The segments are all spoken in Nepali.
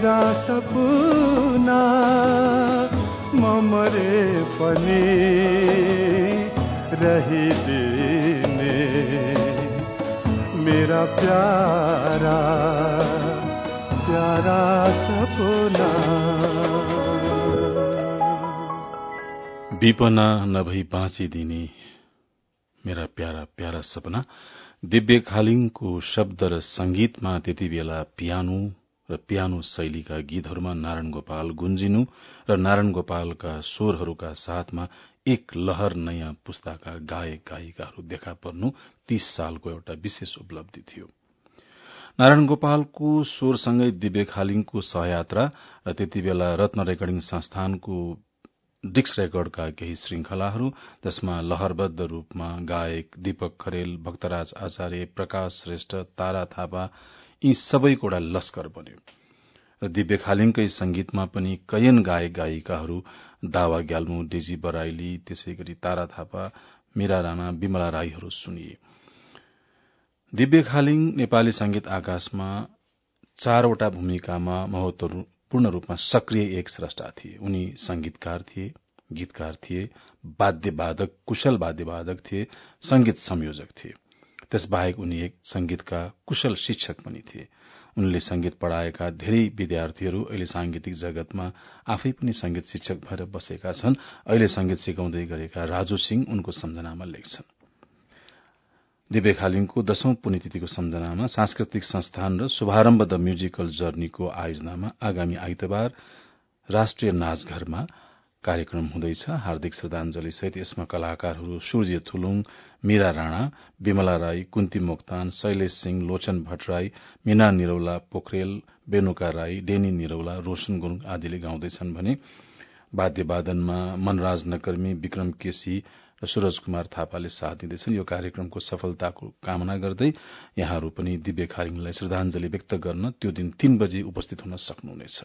मेरा सपना म मरे पनि रहिदिने मेरा प्यारा प्यारा सपना। विपना नभई बाँचिदिने मेरा प्यारा प्यारा सपना। दिव्य खालिङको शब्द र संगीतमा त्यति बेला पियानो शैलीका गीतहरूमा नारायण गोपाल गुन्जिनु र नारायण गोपालका स्वरहरूका साथमा एक लहर नयाँ पुस्ताका गायक गायिकाहरू देखा पर्नु 30 सालको एउटा विशेष उपलब्धि थियो। नारायण गोपालको स्वरसँगै दिव्य खालिङको सहयात्रा र त्यति बेला रत्न रेकर्डिङ संस्थानको डिक्स रेकर्डका केही श्रृंखलाहरू, जसमा लहरबद्ध रूपमा गायक दीपक खरेल, भक्तराज आचार्य, प्रकाश श्रेष्ठ, तारा थापा यी सबैको एउटा लस्कर बन्यो र दिव्य खालिङकै संगीतमा पनि कैयन गायक गायिकाहरू दावा ग्याल्मो, डेजी बराइली, त्यसैगरी तारा थापा, मीरा राणा, विमला राईहरू सुनिए। दिव्य खालिङ नेपाली संगीत आकाशमा 4वटा भूमिकामा महत्वपूर्ण रूपमा सक्रिय एक स्रष्टा थिए। उनी संगीतकार थिए, गीतकार थिए, वाद्यवादक, कुशल वाद्यवादक थिए, संगीत संयोजक थिए। त्यसबाहेक उनी एक संगीतका कुशल शिक्षक पनि थिए। उनले संगीत पढ़ाएका धेरै विद्यार्थीहरू अहिले सांगीतिक जगतमा आफै पनि संगीत शिक्षक भएर बसेका छन्। अहिले संगीत सिकाउँदै गरेका राजु सिंह उनको सम्झनामा लेख्छन्। दिव्य खालिङको 10औं पुण्यतिथिको सम्झनामा सांस्कृतिक संस्थान र शुभारम्भ द म्युजिकल जर्नीको आयोजनामा आगामी आइतबार राष्ट्रिय नाचघरमा कार्यक्रम हुँदैछ। हार्दिक श्रद्धांजलि सहित यसमा कलाकारहरू सूर्य थुलुङ, मीरा राणा, विमला राई, कुन्ती मोक्तान, शैलेश सिंह, लोचन भट्टराई, मीना निरौला पोखरेल, बेनुका राई, डेनी निरौला, रोशन गुरूङ आदिले गाउँदैछन् भने वाद्यवादनमा मनराज नकर्मी, विक्रम केसी र सूरज कुमार थापाले साथ दिँदैछन्। यो कार्यक्रमको सफलताको कामना गर्दै यहाँहरू पनि दिव्य खालिङलाई श्रद्धांजलि व्यक्त गर्न त्यो दिन 3 बजे उपस्थित हुन सक्नुहुनेछ।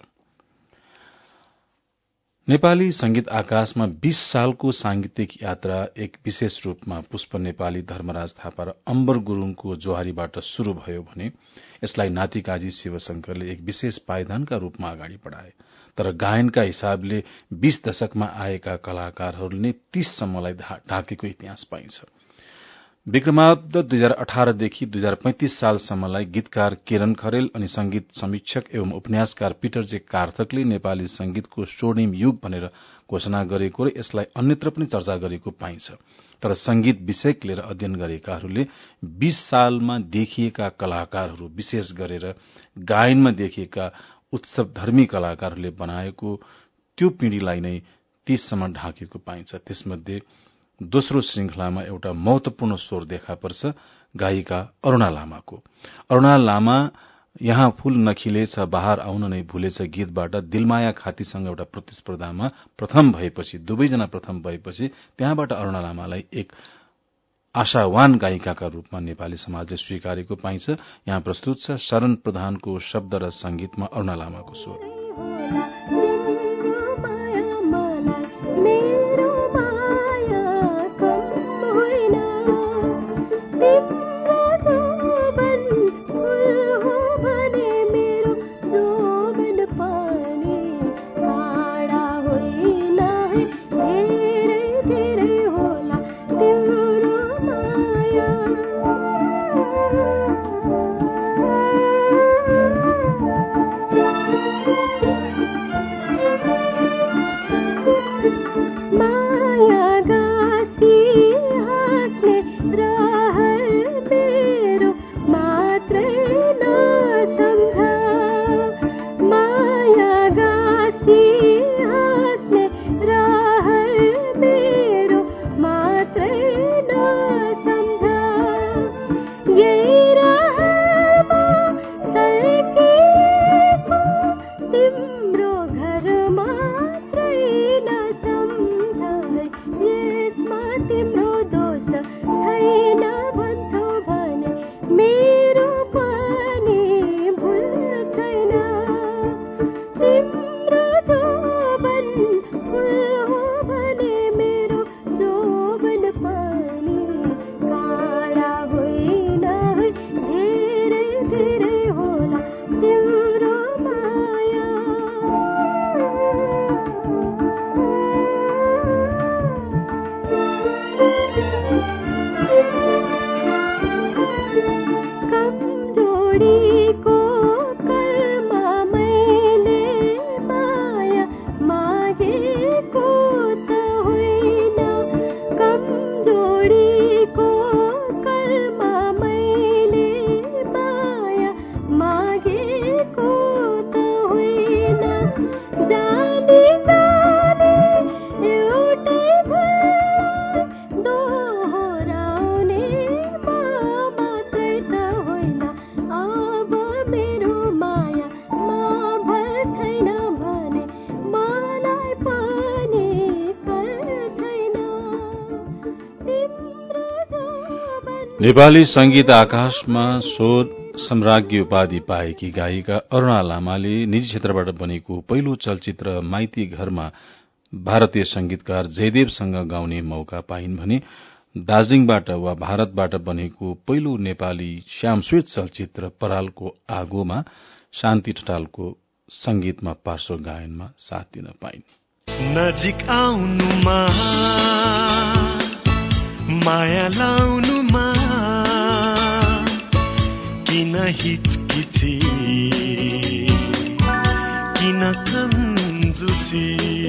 नेपाली संगीत आकाशमा 20 सालको सांगीतिक यात्रा एक विशेष रूपमा पुष्प नेपाली, धर्मराज थापा र अम्बर गुरूङको जोहारीबाट शुरू भयो भने यसलाई नातिकाजी शिवशंकरले एक विशेष पाइदानका रूपमा अगाडि बढ़ाए। तर गायनका हिसाबले 20 दशकमा आएका कलाकारहरूले 30 सम्मलाई ढाकेको इतिहास पाइन्छ। विक्रमाब्द 2018 देखि 2035 सालसम्मलाई गीतकार किरण खरेल अनि संगीत समीक्षक एवं उपन्यासकार पीटर जे कार्थकले नेपाली संगीतको स्वर्णिम युग भनेर घोषणा गरेको र यसलाई अन्यत्र पनि चर्चा गरेको पाइन्छ। तर संगीत विषयक लिएर अध्ययन गरेकाहरूले 20 सालमा देखिएका कलाकारहरू, विशेष गरेर गायनमा देखिएका उत्सवधर्मी कलाकारहरूले बनाएको त्यो पिढ़ीलाई नै 30 सम्म ढाकेको पाइन्छ। त्यसमध्ये दोस्रो श्रृंखलामा एउटा महत्वपूर्ण स्वर देखा पर्छ गायिका अरूणा लामाको। अरूणा लामा यहाँ फूल नखिलेछ, बाहर आउन नै भुलेछ गीतबाट दिलमाया खातीसँग एउटा प्रतिस्पर्धामा प्रथम भएपछि, दुवैजना प्रथम भएपछि त्यहाँबाट अरूणा लामालाई एक आशावान गायिकाका रूपमा नेपाली समाजले स्वीकारेको पाइन्छ। यहाँ प्रस्तुत छ शरण प्रधानको शब्द र संगीतमा अरूणा लामाको स्वर। नेपाली संगीत आकाशमा स्वर सम्राज्ञी उपाधि पाएकी गायिका अरूणा लामाले निजी क्षेत्रबाट बनेको पहिलो चलचित्र माइती घरमा भारतीय संगीतकार जयदेवसँग गाउने मौका पाइन् भने दार्जीलिङबाट वा भारतबाट बनेको पहिलो नेपाली श्यामश्वेत चलचित्र परालको आगोमा शान्ति ठटालको संगीतमा पार्श्व गायनमा साथ दिन पाइन्। नजिक आउनुमा माया लाउनुमा किन हिचकिची किन कन्जुसी।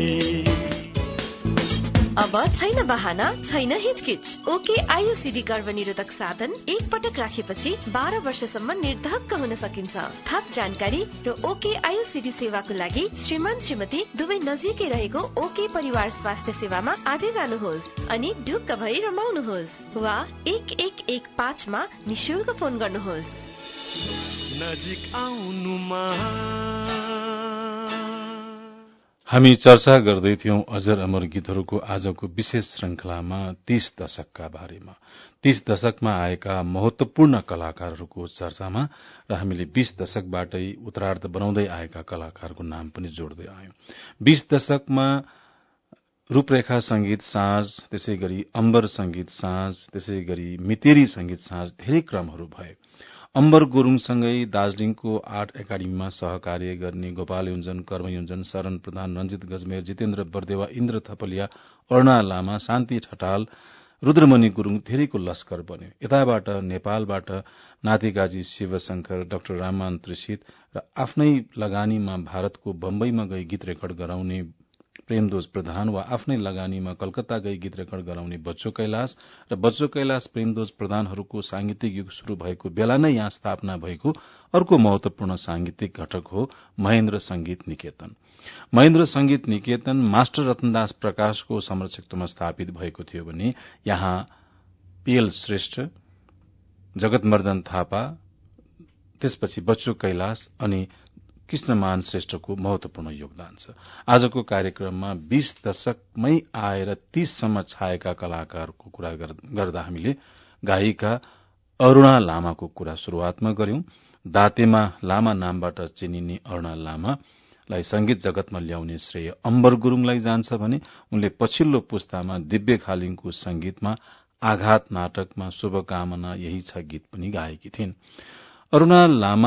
अब छैन बहाना, छैन हिचकिच। ओके आयुसीडी गर्भनिरोधक साधन एक पटक राखेपछि 12 वर्षसम्म निर्धक्क हुन सकिन्छ। थप जानकारी र ओके आयुसीडी सेवाको लागि श्रीमान श्रीमती दुवै नजिकै रहेको ओके परिवार स्वास्थ्य सेवामा आजै जानुहोस् अनि ढुक्क भई रमाउनुहोस् वा 1115 मा निशुल्क फोन गर्नुहोस्। नजिक आउनुमा। हामी चर्चा गर्दैथ्यौं अजर अमर गीतहरूको आजको विशेष श्रृंखलामा 30 दशकका बारेमा। 30 दशकमा आएका महत्वपूर्ण कलाकारहरूको चर्चामा र हामीले 20 दशकबाटै उत्तरार्ध बनाउँदै आएका कलाकारको नाम पनि जोड्दै आयौं। 20 दशकमा रूपरेखा संगीत साँझ, त्यसै गरी अम्बर संगीत साँझ, त्यसै गरी मितेरी संगीत साँझ धेरै क्रमहरू भए। अम्बर गुरूङसँगै दार्जीलिङको आर्ट एकाडेमीमा सहकार्य गर्ने गोपाल योन्जन, कर्म योन्जन, शरण प्रधान, रञ्जित गजमेर, जितेन्द्र बर्देवा, इन्द्र थपलिया, अरूणा लामा, शान्ति ठटाल, रुद्रमणि गुरूङ धेरैको लस्कर बन्यो। यताबाट नेपालबाट नातिकाजी शिवशंकर, डाक्टर राममान त्रिषित र आफ्नै लगानीमा भारतको बम्बईमा गई गीत रेकर्ड गराउने प्रेमदोज प्रधान वा आफ्नै लगानीमा कलकत्ता गई गीत रेकर्ड गराउने बच्चो कैलाश र बच्चो कैलाश प्रेमदोज प्रधानहरूको सांगीतिक युग शुरू भएको बेला नै यहाँ स्थापना भएको अर्को महत्वपूर्ण सांगीतिक घटक हो महेन्द्र संगीत निकेतन। महेन्द्र संगीत निकेतन मास्टर रतनदास प्रकाशको संरक्षकत्वमा स्थापित भएको थियो भने यहाँ पीएल श्रेष्ठ, जगतमर्दन थापा, त्यसपछि बच्चो कैलाश अनि कृष्णमान श्रेष्ठको महत्वपूर्ण योगदान छ। आजको कार्यक्रममा 20 दशकमै आएर 30 सम्म छाएका कलाकारको कुरा गर्दा हामीले गायिका अरूणा लामाको कुरा शुरूआतमा गर्यौं। दातेमा लामा नामबाट चिनिने अरूणा लामालाई संगीत जगतमा ल्याउने श्रेय अम्बर गुरूङलाई जान्छ भने उनले पछिल्लो पुस्तामा दिव्य खालिङको संगीतमा आघात नाटकमा शुभकामना यही छ गीत पनि गाएकी थिइन्। अरूणा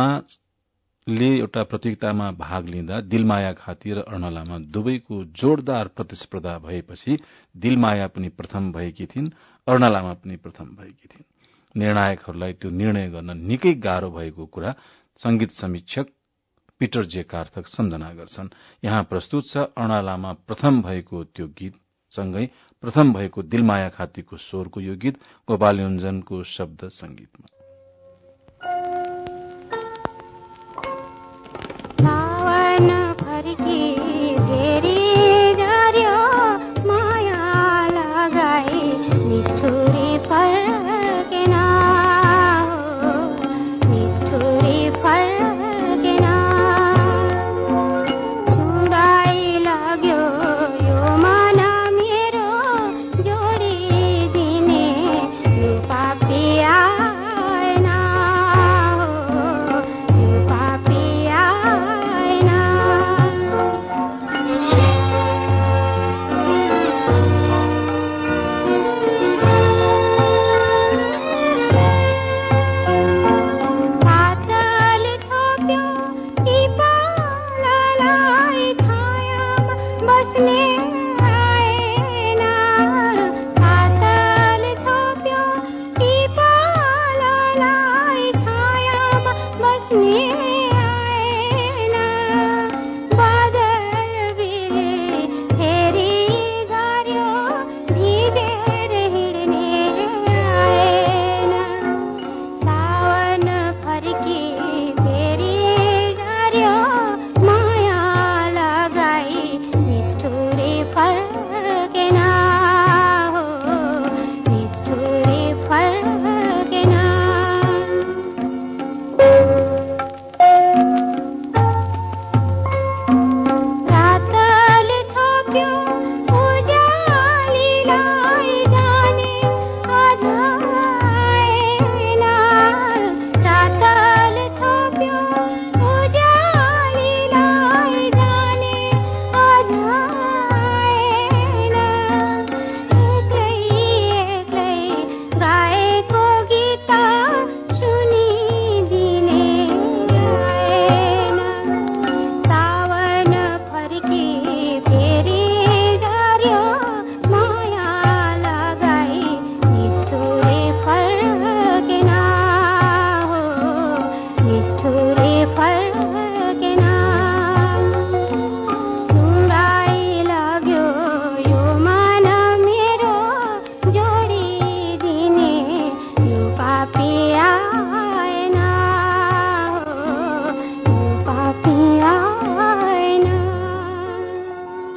लामाले एउटा प्रतियोगितामा भाग लिँदा दिलमाया खाती र अरूणा लामा दुवैको जोरदार प्रतिस्पर्धा भएपछि दिलमाया पनि प्रथम भएकी थिइन्, अरूणा लामा पनि प्रथम भएकी थिइन्। निर्णायकहरूलाई त्यो निर्णय गर्न निकै गाह्रो भएको कुरा संगीत समीक्षक पीटर जे कार्थक सम्झना गर्छन्। यहाँ प्रस्तुत छ अरूणा लामा प्रथम भएको त्यो गीत सँगै प्रथम भएको दिलमाया खातीको स्वरको यो गीत गोपाल योन्जनको शब्द संगीतमा।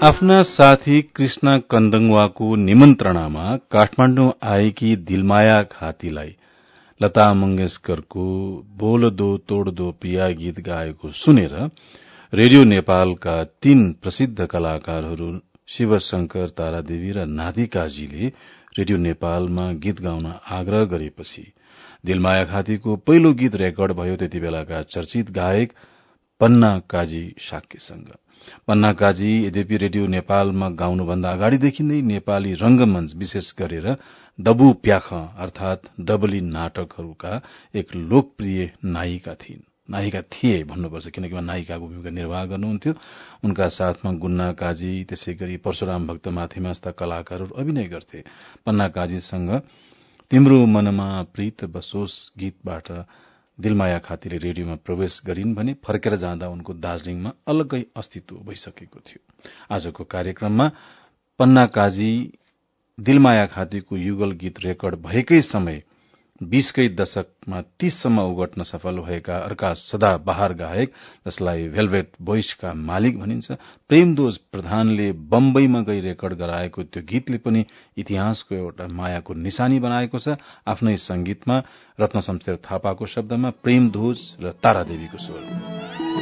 आफ्ना साथी कृष्ण कन्दङवाको निमन्त्रणामा काठमाडौँ आएकी दिलमाया घातीलाई लता मंगेशकरको बोल दो तोड़ दो पिया गीत गाएको सुनेर रेडियो नेपालका 3 प्रसिद्ध कलाकारहरू शिवशंकर, तारादेवी र नादी काजीले रेडियो नेपालमा गीत गाउन आग्रह गरेपछि दिलमाया घातीको पहिलो गीत रेकर्ड भयो त्यति बेलाका चर्चित गायक पन्ना काजी शाक्यसँग। पन्ना काजी यद्यपि रेडियो नेपालमा गाउनुभन्दा अगाडिदेखि नै नेपाली रंगमञ्च विशेष गरेर दबु प्याख अर्थात डबली नाटकहरूका एक लोकप्रिय नायिका थिए भन्नुपर्छ, किनकि नायिकाको भूमिका निर्वाह गर्नुहुन्थ्यो। उनका साथमा गुन्ना काजी, त्यसै गरी परशुराम भक्त माथिमा जस्ता कलाकारहरू अभिनय गर्थे। पन्ना काजीसँग तिम्रो मनमा प्रीत बसोस गीतबाट दिलमाया घातीले रेडियोमा प्रवेश गरिन् भने फर्केर जाँदा उनको दार्जीलिङमा अलग्गै अस्तित्व भइसकेको थियो। आजको कार्यक्रममा पन्ना काजी दिलमाया घातीको युगल गीत रेकर्ड भएकै समय 20कै दशकमा 30 सम्म उगट्न सफल भएका अर्का सदाबहार गायक, जसलाई भेलभेट बोइसका मालिक भनिन्छ, प्रेमदोज प्रधानले बम्बईमा गई रेकर्ड गराएको त्यो गीतले पनि इतिहासको एउटा मायाको निशानी बनाएको छ। आफ्नै संगीतमा रत्न शमशेर थापाको शब्दमा प्रेमदोज र तारादेवीको स्वर।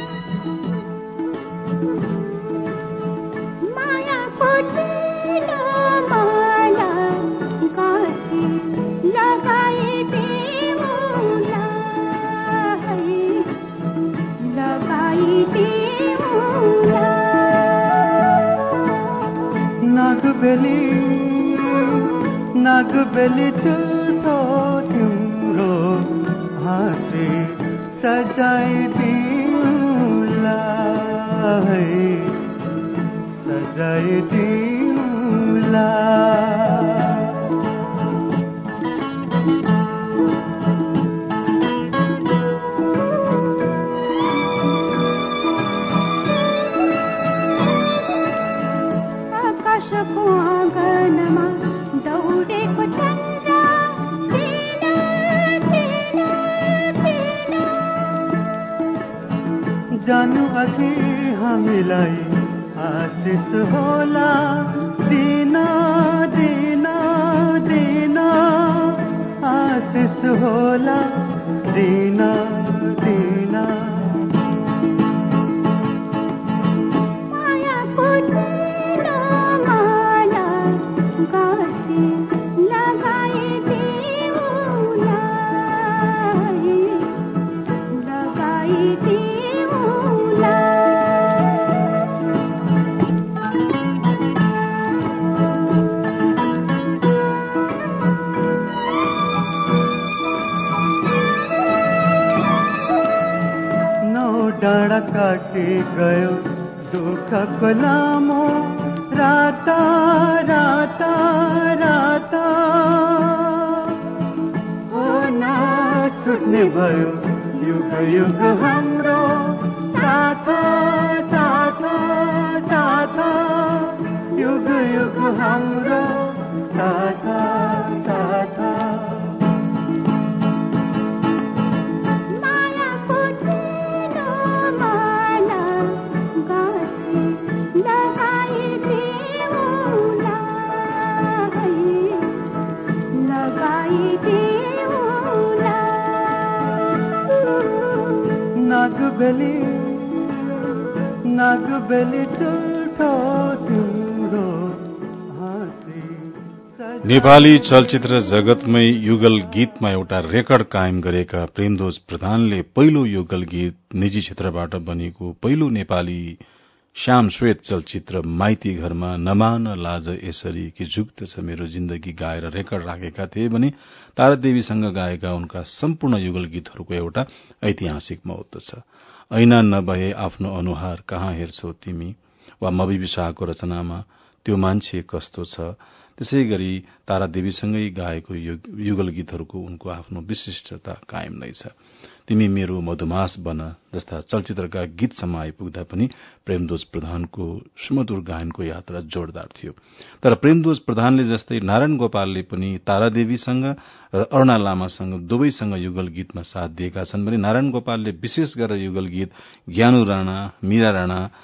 नागबेली झुटो तिम्रो हाँसी सजाइदिउँला सजाइदिउँला। आकाशको आँगनमा दौडेको चन्द्र जानु अघि हामीलाई आशिष होला, दिना दिना दिना आशिष होला, दिना दिना। मायाको दिना माला गाँसी लगाइदिउँला लगाइदिउँला। डाँडा काटी गयो दुःखको लामो राता राता राता, हो न छुट्ने भयो युग युग हाम्रो साथ साथ साथ, युग युग हाम्रो साथ साथ। नागबेली झुटो तिम्रो हाँसी। नेपाली चलचित्र जगतमै युगल गीतमा एउटा रेकर्ड कायम गरेका प्रेमदोज प्रधानले पहिलो युगल गीत निजी क्षेत्रबाट बनेको पहिलो नेपाली श्याम श्वेत चलचित्र माइती घरमा नमान लाज यसरी कि जुक्त छ मेरो जिन्दगी गाएर रेकर्ड राखेका थिए भने तारादेवीसँग गाएका उनका सम्पूर्ण युगल गीतहरूको एउटा ऐतिहासिक महत्व छ। ऐना नभए आफ्नो अनुहार कहाँ हेर्छौ तिमी वा मबिबी शाहको रचनामा त्यो मान्छे कस्तो छ। त्यसै गरी तारादेवीसँगै गाएको युगल गीतहरूको उनको आफ्नो विशिष्टता कायम नै छ। तिमी मेरो मधुमास बन जस्ता चलचित्रका गीतसम्म आइपुग्दा पनि प्रेमदोज प्रधानको सुमधुर गायनको यात्रा जोरदार थियो। तर प्रेमदोज प्रधानले जस्तै नारायण गोपालले पनि तारादेवीसँग र अरूणा लामासँग दुवैसँग युगल गीतमा साथ दिएका छन् भने नारायण गोपालले विशेष गरेर युगल गीत ज्ञानु राणा, मीरा राणा,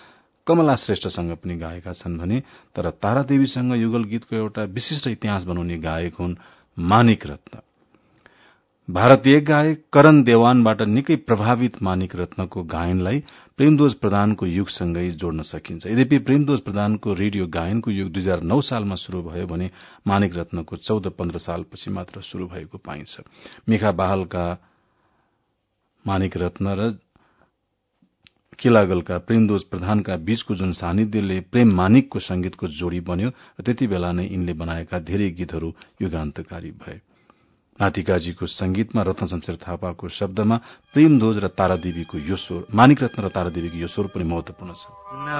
कमला श्रेष्ठसँग पनि गाएका छन् भने तर तारादेवीसँग युगल गीतको एउटा विशिष्ट इतिहास बनाउने गायक हुन् मानिक रत्न। भारतीय गायक करण देवानबाट निकै प्रभावित मानिक रत्नको गायनलाई प्रेमदोज प्रधानको युगसँगै जोड्न सकिन्छ। यद्यपि प्रेमदोज प्रधानको रेडियो गायनको युग 2009 सालमा शुरू भयो भने मानिक रत्नको 14-15 सालपछि मात्र शुरू भएको पाइन्छ। मेखा बाहलका मानिक रत्न र किलागलका प्रेमदोज प्रधानका बीचको जुन सानिध्यले प्रेम मानिकको संगीतको जोड़ी बन्यो र त्यति बेला नै यिनले बनाएका धेरै गीतहरू युगान्तकारी भए। नातिकाजीको संगीतमा रत्न शमशेर थापाको शब्दमा प्रेमदोज र तारादेवीको यो स्वर, मानिक रत्न र तारादेवीको यो स्वर पनि महत्वपूर्ण छ।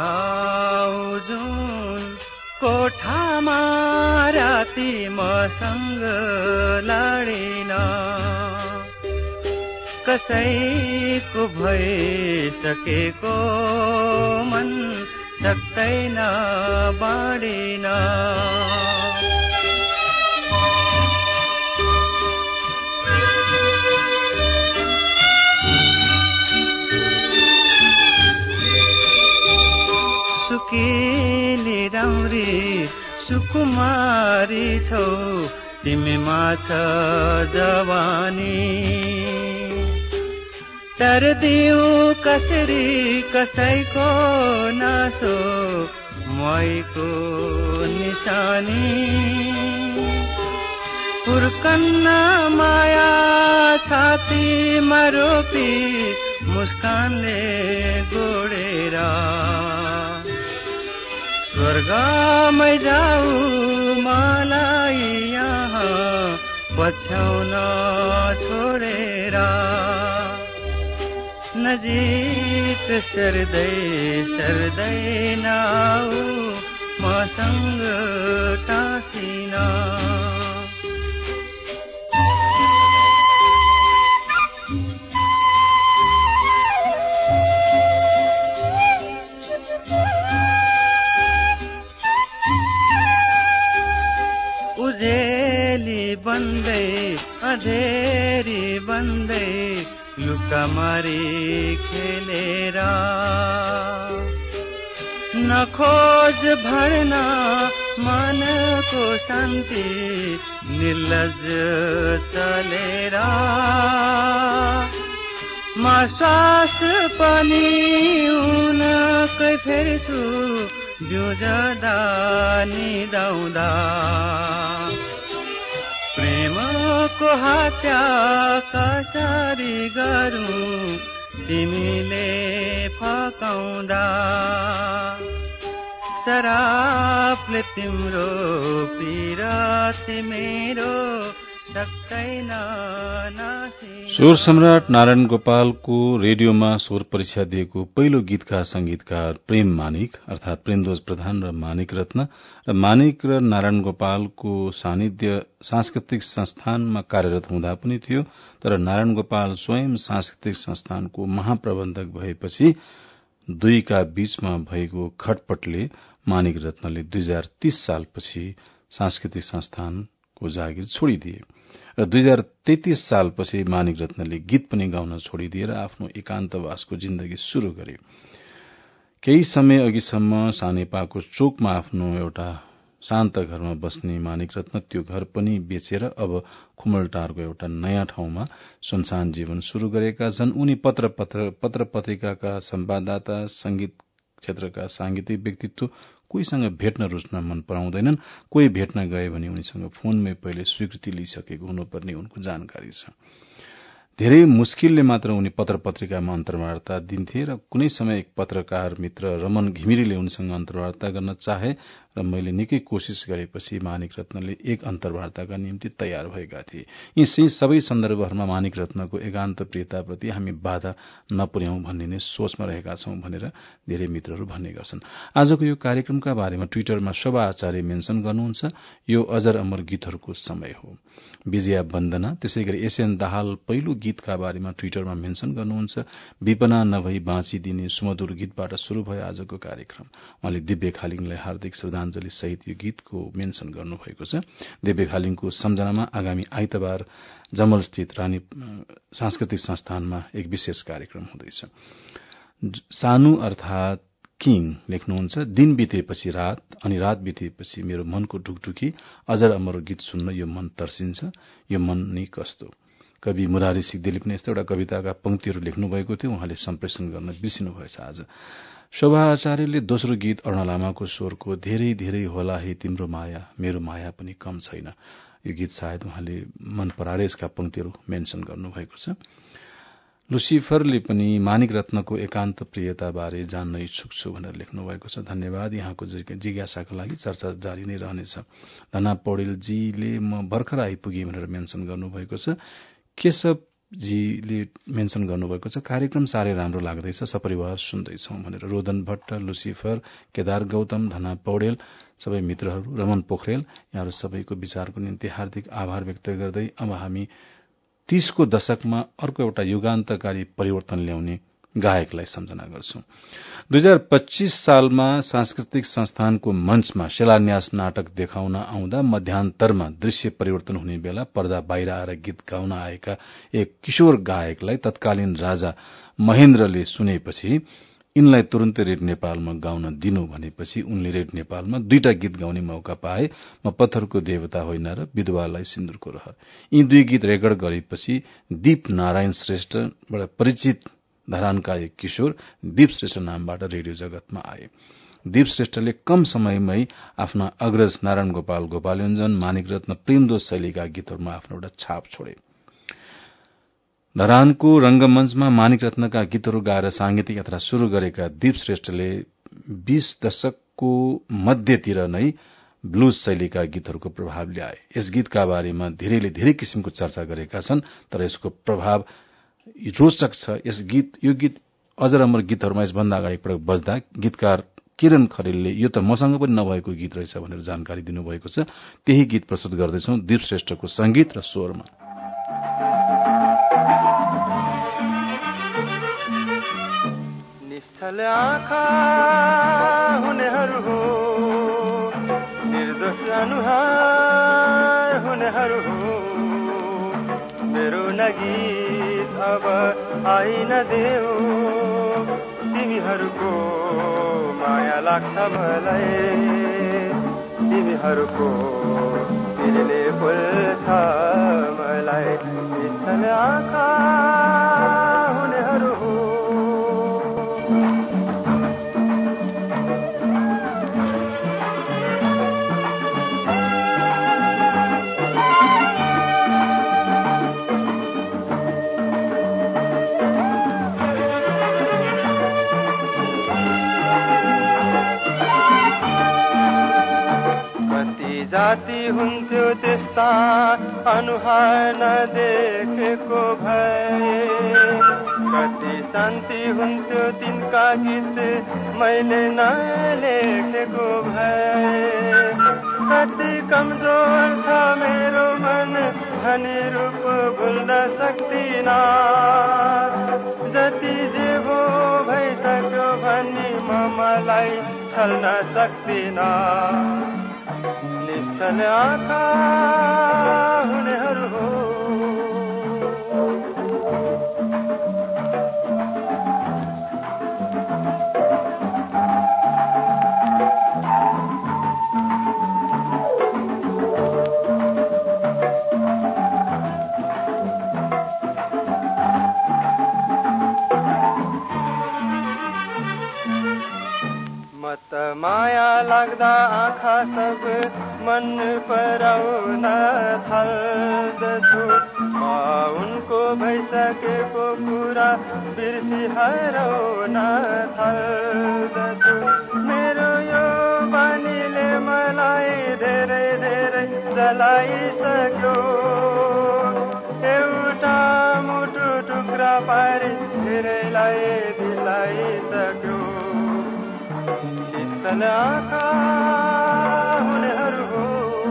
कोठामा राति मसँग लडेन, कसैको भइसकेको मन सक्दैन बाँडेन। सुकेली राम्री सुकुमारी छौ, तिमीमा छ जवानी, तर दिउ कसरी कसैको नासो मैको निशानी। पुर्कन्न माया छातीमा रोपी मुस्कानले गोडेर, स्वर्गमै जाऊ मलाई यहाँ पछ्याउन छोडेर। नजिक सर्दै सर्दै नाऊ मसँग टाँसिन। उजेली बन्दै अँधेरी बन्दै लुकामारी खेलेर, नखोज भर्न मनको शान्ति निर्लज चलेर। म श्वास पनि उनकै फेर्छु बिउजदा निदाउँदा। प्रेमको हत्या कसरी गरौँ तिमीले फकाउँदा। शराबले तिम्रो पिरती मेरो सक्दैन नासी। स्वर सम्राट नारायण गोपालको रेडियोमा स्वर परीक्षा दिएको पहिलो गीतका संगीतकार प्रेम मानिक अर्थात प्रेमदोज प्रधान र मानिक रत्न र मानिक र नारायण गोपालको सानिध्य सांस्कृतिक संस्थानमा कार्यरत हुँदा पनि थियो। तर नारायण गोपाल स्वयं सांस्कृतिक संस्थानको महाप्रबन्धक भएपछि दुईका बीचमा भएको खटपटले मानिक रत्नले 2030 सालपछि सांस्कृतिक संस्थानको जागिर छोडिदिए र 2033 सालपछि मानिक रत्नले गीत पनि गाउन छोडिदिएर आफ्नो एकान्तवासको जिन्दगी शुरू गरे। केही समय अघिसम्म सानेपाको चोकमा आफ्नो एउटा शान्त घरमा बस्ने मानिक रत्न त्यो घर पनि बेचेर अब खुमलटारको एउटा नयाँ ठाउँमा सुनसान जीवन शुरू गरेका छन्। उनी पत्र पत्रिकाका संवाददाता, संगीत क्षेत्रका सांगीतिक व्यक्तित्व, कोहीसँग भेट्न रुच्न मन पराउँदैनन्। कोही भेट्न गए भने उनीसँग फोनमै पहिले स्वीकृति लिइसकेको हुनुपर्ने उनको जानकारी छ। धेरै मुस्किलले मात्र उनी पत्र पत्रिकामा अन्तर्वार्ता दिन्थे र कुनै समय एक पत्रकार मित्र रमन घिमिरेले उनीसँग अन्तर्वार्ता गर्न चाहे र मैले निकै कोशिश गरेपछि मानिक रत्नले एक अन्तर्वार्ताका निम्ति तयार भएका थिए। यी सबै सन्दर्भहरूमा मानिक रत्नको एकान्त प्रियताप्रति हामी बाधा नपुर्याउँ भन्ने नै सोचमा रहेका छौं भनेर धेरै मित्रहरू भन्ने गर्छन्। आजको यो कार्यक्रमका बारेमा ट्विटरमा शोभा आचार्य मेन्सन गर्नुहुन्छ, यो अजर अमर गीतहरूको समय हो। विजया वन्दना त्यसैगरी एसएन दाहाल पहिलो गीतका बारेमा ट्विटरमा मेन्सन गर्नुहुन्छ, विपना नभई बाँचिदिने सुमधुर गीतबाट शुरू भयो आजको कार्यक्रम। उहाँले दिव्य खालिङलाई हार्दिक श्रद्धाञ्जली सहित यो गीतको मेन्सन गर्नुभएको छ। दिव्य खालिङको सम्झनामा आगामी आइतबार जमलस्थित रानी सांस्कृतिक संस्थानमा एक विशेष कार्यक्रम हुँदैछ। सानु अर्थात किङ लेख्नुहुन्छ, दिन बितेपछि रात अनि रात बितेपछि मेरो मनको ढुकढुकी, अजर अमर गीत सुन्न यो मन तर्सिन्छ, यो मन नै कस्तो। कवि मुरारी सिक्देले पनि यस्तो एउटा कविताका पंक्तिहरू लेख्नु भएको थियो, उहाँले सम्प्रेषण गर्न बिर्सिनु भएछ आज। शोभा आचार्यले दोस्रो गीत अरुणा लामाको स्वरको धेरै धेरै होला हे तिम्रो माया, मेरो माया पनि कम छैन, यो गीत सायद उहाँले मन पराएर यसका पंक्तिहरू मेन्सन गर्नुभएको छ। लुसिफरले पनि मानिक रत्नको एकान्त प्रियता बारे जान्न इच्छुक छु भनेर लेख्नु भएको छ। धन्यवाद। यहाँको जिज्ञासाका लागि चर्चा जारी नै रहनेछ। धना पौडेलजीले म भर्खर आइपुगे भनेर मेन्सन गर्नुभएको छ। केशवजीले मेन्सन गर्नुभएको छ, कार्यक्रम साह्रै राम्रो लाग्दैछ, सपरिवार सुन्दैछौ भनेर। रोदन भट्ट, लुसिफर, केदार गौतम, धना पौडेल, सबै मित्रहरू, रमन पोखरेल, यहाँहरू सबैको विचारको निम्ति हार्दिक आभार व्यक्त गर्दै अब हामी 30 को दशकमा अर्को एउटा युगान्तकारी परिवर्तन ल्याउने गायकलाई सम्झना गर्छौं। 2025 सालमा सांस्कृतिक संस्थानको मञ्चमा शिलान्यास नाटक देखाउन आउँदा मध्यान्तरमा दृश्य परिवर्तन हुने बेला पर्दा बाहिर आएर गीत गाउन आएका एक किशोर गायकलाई तत्कालीन राजा महेन्द्रले सुनेपछि यिनलाई तुरुन्तै रेड नेपालमा गाउन दिनु भनेपछि उनले रेड नेपालमा 2टा गीत गाउने मौका पाए, म पत्थरको देवता होइन र विधवालाई सिन्दुरको रहर। यी 2 गीत रेकर्ड गरेपछि दीप नारायण श्रेष्ठबाट परिचित धरानका एक किशोर दीप श्रेष्ठ नामबाट रेडियो जगतमा आए। दीप श्रेष्ठले कम समयमै आफ्ना अग्रज नारायण गोपाल गोपालञ्जन, मानिक रत्न, प्रेमदोष शैलीका गीतहरूमा आफ्नो एउटा छाप छोडे। धरानको रंगमञ्चमा मानिक रत्नका गीतहरू गाएर सांगीतिक यात्रा शुरू गरेका दीप श्रेष्ठले 20 दशकको मध्यतिर नै ब्लूज शैलीका गीतहरूको प्रभाव ल्याए। यस गीतका बारेमा धेरैले धेरै किसिमको चर्चा गरेका छन्, तर यसको प्रभाव रोचक छ। यो गीत अजर अमर गीतहरूमा यसभन्दा अगाडि पटक बज्दा गीतकार किरण खरेलले यो त मसँग पनि नभएको गीत रहेछ भनेर जानकारी दिनुभएको छ। त्यही गीत प्रस्तुत गर्दैछौ दीप श्रेष्ठको संगीत र स्वरमा। निश्चल आँखा हुनेहरू हो, निर्दोष अनुहार हुनेहरू हो, मेरो नगीत अब आइन देऊ, तिमीहरूको माया लाग्छ मलाई, तिमीहरूको तिमीले बोल्छ मलाई। निश्चल आँखा हुनेहरू हो, जाति हुन्थ्यो त्यस्ता अनुहार नदेखेको भए, कति शान्ति हुन्थ्यो तिनका गीत मैले नलेखेको भए, कति कमजोर छ मेरो मन धनी रूप भुल्न सक्दिन, जति जे भो भइसक्यो भनी म मलाई छल्न सक्दिन। निश्चल आँखा हुनेहरू हो, मत माया लाग्दा आँखा सब मन पराउन थाल्दछु, म उनको भइसकेको कुरा बिर्सी हराउन थाल्दछु। मेरो यो बानीले मलाई धेरै धेरै जलाइसक्यो, एउटा मुटु टुक्रा पारी धेरैलाई दिलाइसक्यो। निश्चल आँखा हुनेहरू हो,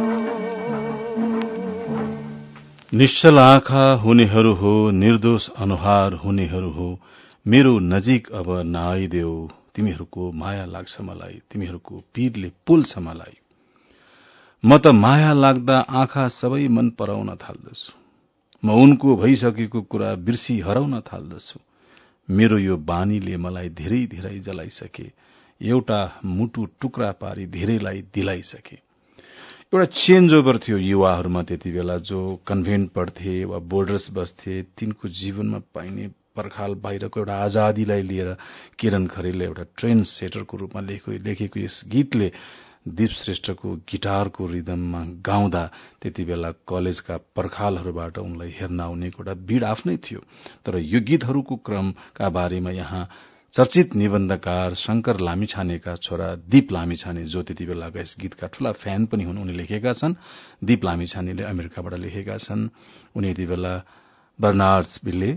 निश्चल आँखा हुनेहरू हो, निर्दोष अनुहार हुनेहरू हो, मेरो नजिक अब नआइदेऊ, तिमीहरूको माया लाग्छ मलाई, तिमीहरूको पीरले पोल्छ मलाई। म त माया लाग्दा आँखा सबै मन पराउन थाल्दछु, म उनको भइसकेको कुरा बिर्सी हराउन थाल्दछु। मेरो यो बानीले मलाई धेरै धेरै जलाइसके, एउटा मुटु टुक्रा पारी धेरैलाई दिलाइसके। एउटा चेन्ज ओभर थियो युवाहरूमा त्यति बेला, जो कन्भेन्ट पढ्थे वा बोर्डर्स बस्थे। तिनको जीवनमा पाइने पर्खाल बाहिरको एउटा आजादीलाई लिएर किरण खरेलले एउटा ट्रेन्ड सेटरको रूपमा लेखेको यस गीतले दीप श्रेष्ठको गिटारको रिदममा गाउँदा त्यति बेला कलेजका पर्खालहरूबाट उनलाई हेर्न आउनेको एउटा भीड़ आफ्नै थियो। तर यो गीतहरूको क्रमका बारेमा यहाँ चर्चित निबन्धकार शंकर लामिछानेका छोरा दीप लामिछाने, जो त्यति बेलाका यस गीतका ठूला फ्यान पनि हुन्, उनी लेखेका छन्। दीप लामिछानेले अमेरिकाबाट लेखेका छन्। उनी यति बेला बर्नार्ड्सभिल्ले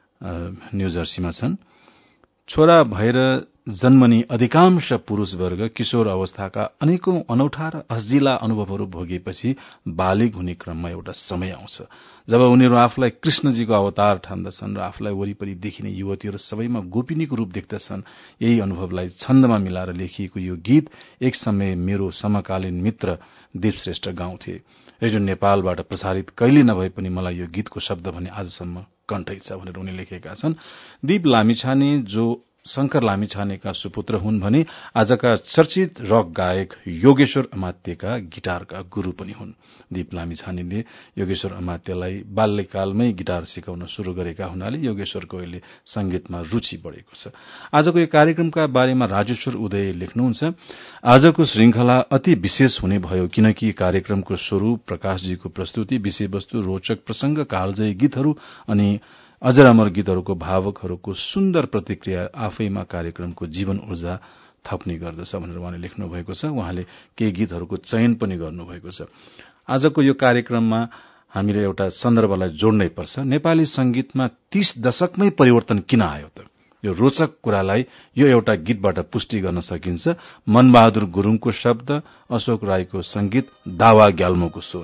न्यू जर्सीमा छन्। छोरा भएर जन्मने अधिकांश पुरूषवर्ग किशोर अवस्थाका अनेकौं अनौठा र अजिला अनुभवहरू भोगेपछि बालिग हुने क्रममा एउटा समय आउँछ जब उनीहरू आफूलाई कृष्णजीको अवतार ठान्दछन् र आफूलाई वरिपरि देखिने युवतीहरू सबैमा गोपिनीको रूप देख्दछन्। यही अनुभवलाई छन्दमा मिलाएर लेखिएको यो गीत एक समय मेरो समकालीन मित्र दीप श्रेष्ठ गाउँथे। रेडियो नेपालबाट प्रसारित कहिले नभए पनि मलाई यो गीतको शब्द भने आजसम्म कण्ठै छ भनेर उनी लेखेका छन्। दीप लामिछाने जो शंकर लामिछानेका सुपुत्र हुन् भने आजका चर्चित रक गायक योगेश्वर अमात्यका गिटारका गुरू पनि हुन्। दीप लामिछानेले योगेश्वर अमात्यलाई बाल्यकालमै गिटार सिकाउन शुरू गरेका हुनाले योगेश्वरको अहिले संगीतमा रुचि बढ़ेको छ। आजको यो कार्यक्रमका बारेमा राजेश्वर उदय लेख्नुहुन्छ, आजको श्रृंखला अति विशेष हुने भयो किनकि कार्यक्रमको स्वरूप, प्रकाशजीको प्रस्तुति, विषयवस्तु, रोचक प्रसंग, कालजयी गीतहरू अनि अजर अमर गीतहरूको भावकहरूको सुन्दर प्रतिक्रिया आफैमा कार्यक्रमको जीवन ऊर्जा थप्ने गर्दछ भनेर उहाँले लेख्नु भएको छ। उहाँले केही गीतहरूको चयन पनि गर्नुभएको छ। आजको यो कार्यक्रममा हामीले एउटा सन्दर्भलाई जोड्नै पर्छ। नेपाली संगीतमा 30 दशकमै परिवर्तन किन आयो त? यो रोचक कुरालाई यो एउटा गीतबाट पुष्टि गर्न सकिन्छ। मनबहादुर गुरुङको शब्द, अशोक राईको संगीत, दावा ग्याल्मोको स्वर।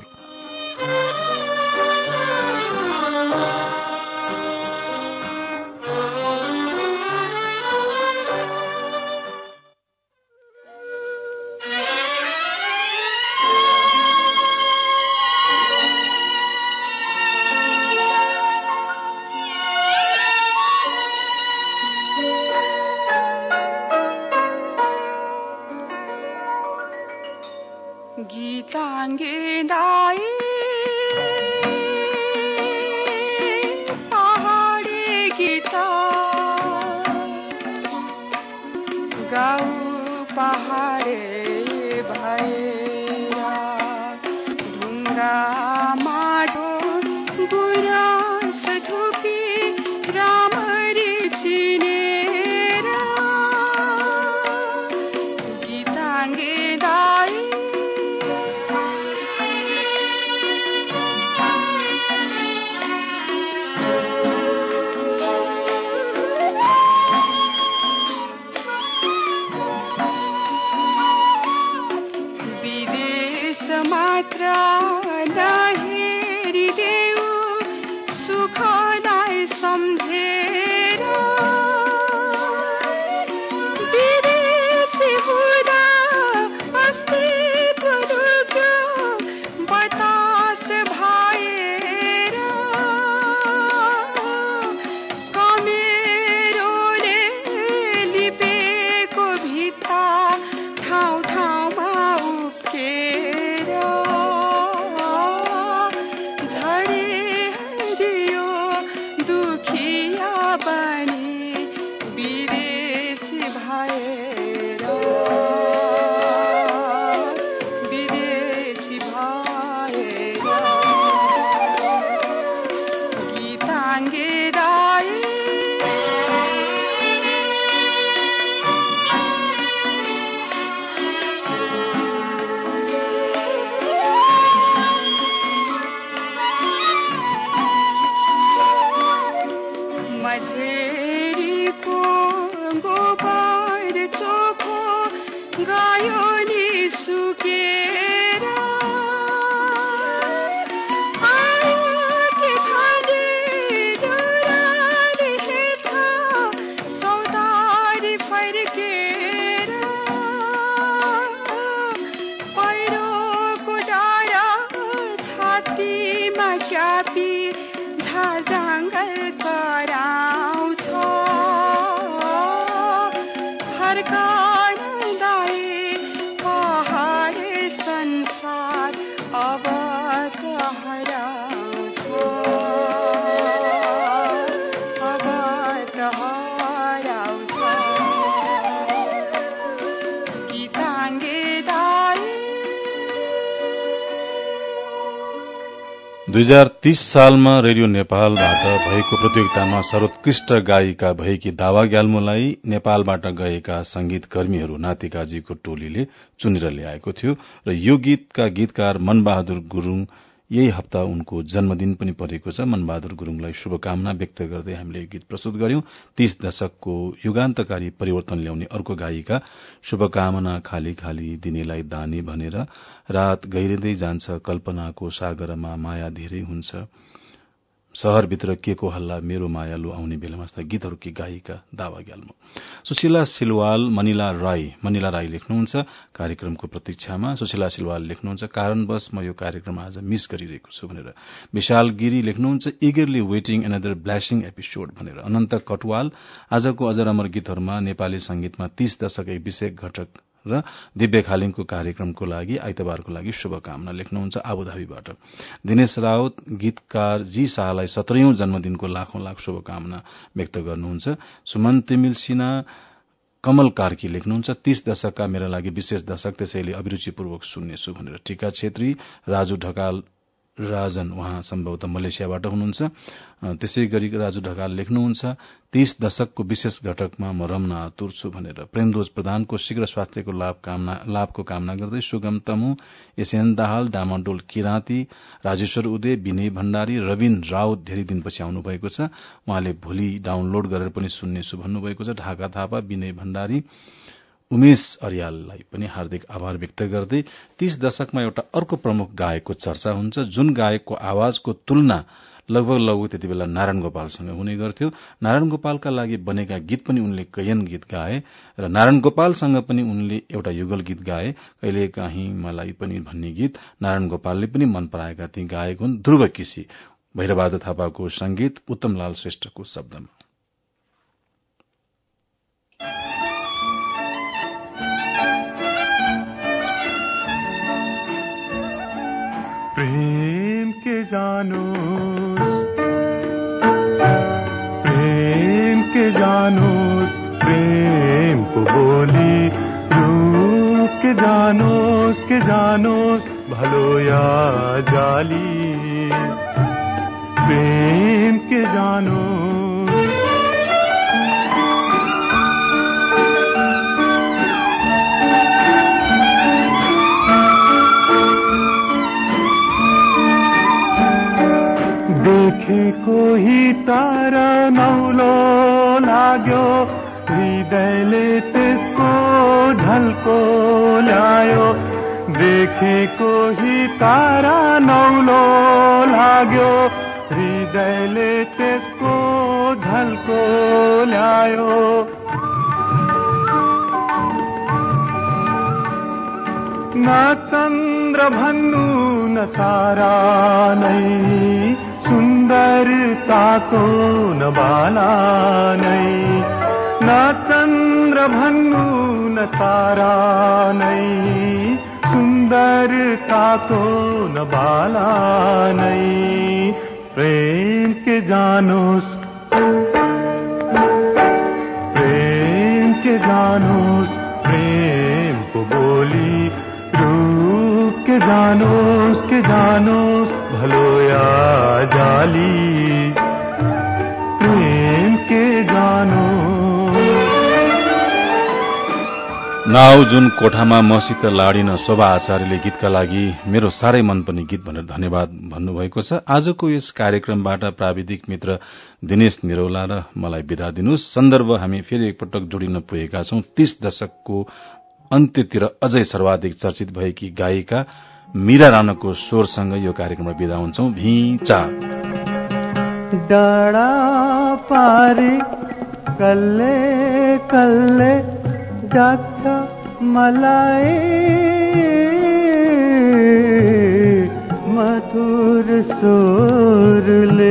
फर्कान 2030 सालमा रेडियो नेपालबाट भएको प्रतियोगितामा सर्वोत्कृष्ट गायिका भएकी दावा ग्याल्मोलाई नेपालबाट गएका संगीतकर्मीहरू नातिकाजीको टोलीले चुनेर ल्याएको थियो र यो गीतका गीतकार मनबहादुर गुरूङ यही हप्ता उनको जन्मदिन पनि परेको छ। मनबहादुर गुरूङलाई शुभकामना व्यक्त गर्दै हामीले यो गीत प्रस्तुत गर्यौं। 30 दशकको युगान्तकारी परिवर्तन ल्याउने अर्को गायिका शुभकामना खाली खाली दिनेलाई दानी भनेर रात गहिरिँदै जान्छ कल्पनाको सागरमा माया धेरै हुन्छ शहरभित्र के को हल्ला मेरो मायालु आउने बेलामा जस्ता गीतहरूकी गायिका दावा ग्याल्मो। सुशीला सिलवाल मनिला राई लेख्नुहुन्छ कार्यक्रमको प्रतीक्षामा। सुशीला सिलवाल लेख्नुहुन्छ कारणवश म यो कार्यक्रम आज मिस गरिरहेको छु भनेर। विशाल गिरी लेख्नुहुन्छ eagerly waiting another blasting episode भनेर। अनन्त कटवाल आजको अजर अमर गीतहरूमा नेपाली संगीतमा 30 दशक एक विशेष घटक र दिव्य खालिङको कार्यक्रमको लागि आइतबारको लागि शुभकामना लेख्नुहुन्छ आबुधाबीबाट। दिनेश राउत गीतकार जी शाहलाई 17औं जन्मदिनको लाखौं लाख शुभकामना व्यक्त गर्नुहुन्छ। सुमन तिमिल सिन्हा कमल कार्की लेख्नुहुन्छ 30 दशकका मेरा लागि विशेष दशक त्यसैले अभिरुचिपूर्वक सुन्नेछु भनेर। टीका छेत्री राजु ढकाल राजन उहाँ सम्भवतः मलेसियाबाट हुनुहुन्छ। त्यसै गरी राजु ढकाल लेख्नुहुन्छ 30 दशकको विशेष घटकमा म रम्न आतुर छु भनेर। प्रेमदोज प्रधानको शीघ्र स्वास्थ्यको लाभको कामना गर्दै सुगम तमु एसएन दाहाल डामाडोल किराँती राजेश्वर उदय विनय भण्डारी रविन राउत धेरै दिनपछि आउनु भएको छ। उहाँले भोलि डाउनलोड गरेर पनि सुन्नेछु भन्नुभएको छ। ढाका थापा विनय भण्डारी उमेश अर्याललाई पनि हार्दिक आभार व्यक्त गर्दै 30 दशकमा एउटा अर्को प्रमुख गायकको चर्चा हुन्छ जुन गायकको आवाजको तुलना लगभग त्यति बेला नारायण गोपालसँग हुने गर्थ्यो। नारायण गोपालका लागि बनेका गीत पनि उनले कैयन गीत गाए र नारायण गोपालसँग पनि उनले एउटा युगल गीत गाए कहिले काहीँ मलाई पनि भन्ने गीत नारायण गोपालले पनि मन पराएका ती गायक हुन्। ध्रुव केसी भैरबहादुर थापाको संगीत उत्तमलाल श्रेष्ठको शब्दमा। प्रेम के जानो प्रेम को बोली रूप के जानोस भलो या जाली प्रेम के जानो देखे कोही तारा नौलो लाग्यो हृदयले त्यसको ढल्को ल्यायो देखे कोही तारा नौलो लाग्यो हृदयले त्यसको ढल्को ल्यायो न चन्द्र भन्नु न तारा नै सुन्दरताको न बाला नै न चन्द्र भन्नु न तारा नै सुन्दरताको न बाला नै प्रेम के जानोस् प्रेम को बोली रूप के जानोस् भलो या जाली प्रेम के जानोस् नाउ जुन कोठामा मसित लाडिन शोभा आचार्यले गीतका लागि मेरो साह्रै मनपर्ने गीत भनेर धन्यवाद भन्नुभएको छ। आजको यस कार्यक्रमबाट प्राविधिक मित्र दिनेश निरौला र मलाई बिदा दिनुहोस्। सन्दर्भ हामी फेरि एकपटक जोडिन पुगेका छौं 30 दशकको अन्त्यतिर अझै सर्वाधिक चर्चित भएकी गायिका मीरा राणाको स्वरसँग यो कार्यक्रममा बिदा हुन्छौं। भिचा डाँडा पारी कल्ले कल्ले जाग्छ मलाई मधुर स्वरले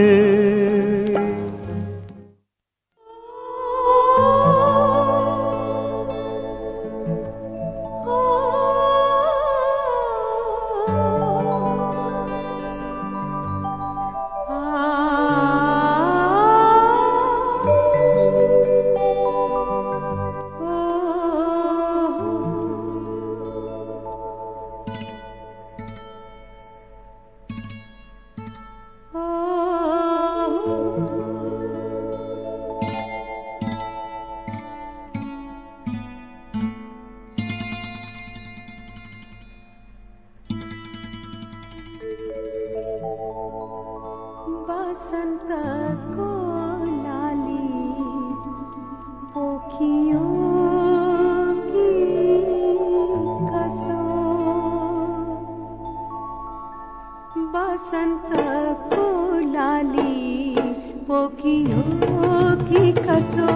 हो कि कसो